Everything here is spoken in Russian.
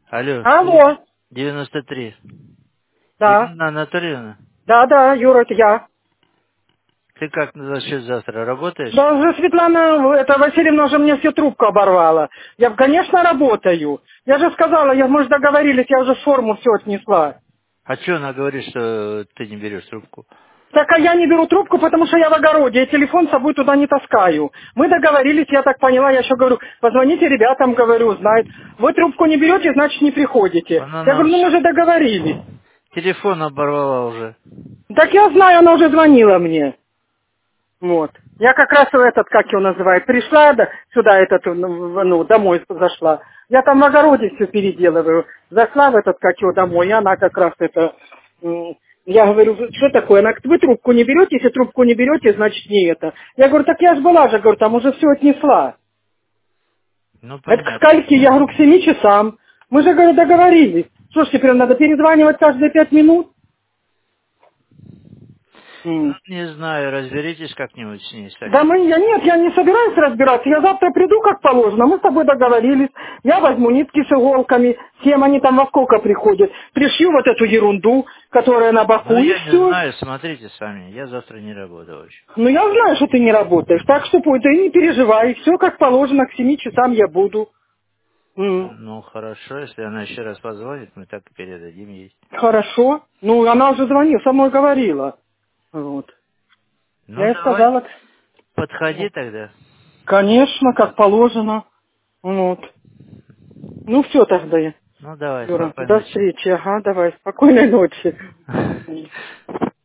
Алло, Алло, 93. да. Ирина Анатольевна, Да, Юра, это я. ты как насчет завтра работаешь? Да уже Светлана, это Васильевна уже мне всю трубку оборвала. Я, конечно, работаю. Я же сказала, мы же договорились, я уже форму все отнесла. А что она говорит, что ты не берешь трубку? Так, а я не беру трубку, потому что я в огороде, я телефон с собой туда не таскаю. Мы договорились, я так поняла, я еще говорю, позвоните ребятам, говорю, знают. Вы трубку не берете, значит не приходите. Она Я нам говорю, ну мы же договорились. телефон оборвала уже. Так я знаю, она уже звонила мне. Вот. Я как раз в этот, как его называют, пришла сюда, домой зашла. Я там в огороде все переделываю. Зашла в этот, как его, домой, и она как раз я говорю, что такое? Она говорит, вы трубку не берете, если трубку не берете, значит не это. Я говорю, так я же была же, говорю, там уже все отнесла. Ну, Это к понятно. скольки? Я говорю, к 7 часам. Мы же, говорю, договорились. Что ж, теперь надо перезванивать каждые 5 минут? Ну, не знаю, разберитесь как-нибудь с ней Да сами. нет, я не собираюсь разбираться. Я завтра приду, как положено. Мы с тобой договорились. Я возьму нитки с иголками. Всем они там во сколько приходят. Пришью вот эту ерунду, которая на Ну, боку, и я не все. знаю, смотрите сами. Я завтра не работаю вообще. Ну, я знаю, что ты не работаешь. Так что ты не переживай. Все как положено. К 7 часам я буду. Ну, хорошо, если она еще раз позвонит, мы так и передадим ей. Хорошо. Ну, она уже звонила, со мной говорила. Вот. Я Ну, ей давай, сказала, подходи тогда. конечно, как положено. Вот. Ну, все тогда. Ну, давай, Юра, спокойной до ночи. встречи. Ага, давай. Спокойной ночи.